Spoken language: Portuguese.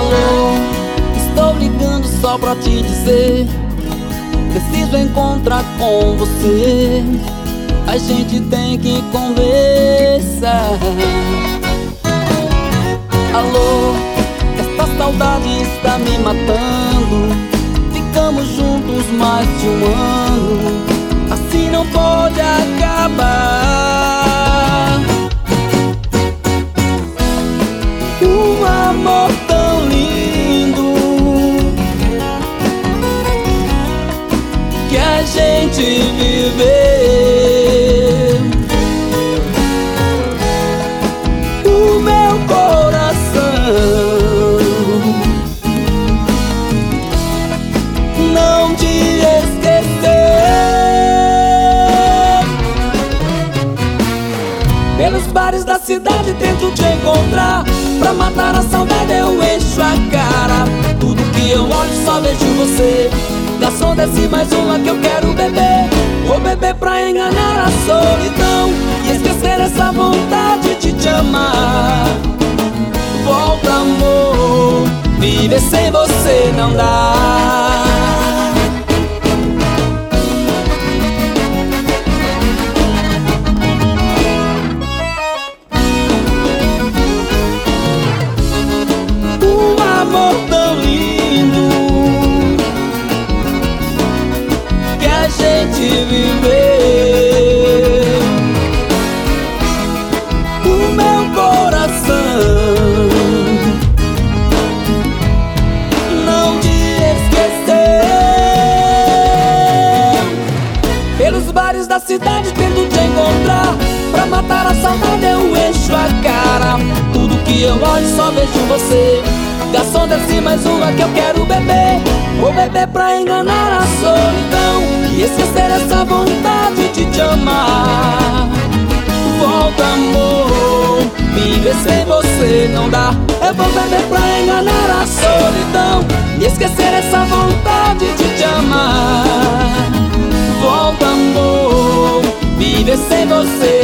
Alô, estou ligando só pra te dizer: preciso encontrar com você. A gente tem que conversar. Alô, esta saudade está me matando. Ficamos juntos mais de um ano. Assim não pode acabar. Um amor tão lindo que a gente viveu. O meu coração não te esqueceu. Pelos bares da cidade tento te encontrar. Pra matar a saudade eu encho a cara. Tudo que eu olho só vejo você. Garçom, desce mais uma que eu quero beber. Vou beber pra enganar a solidão e esquecer essa vontade de te amar. Volta, amor, viver sem você não dá. Amor tão lindo que a gente viveu. O meu coração não te esqueceu. Pelos bares da cidade tento te encontrar. Pra matar a saudade eu encho a cara. Tudo que eu olho só vejo você. Garçom, desce mais uma que eu quero beber. Vou beber pra enganar a solidão e esquecer essa vontade de te amar. Volta, amor, viver sem você não dá. Eu vou beber pra enganar a solidão e esquecer essa vontade de te amar. Volta, amor, viver sem você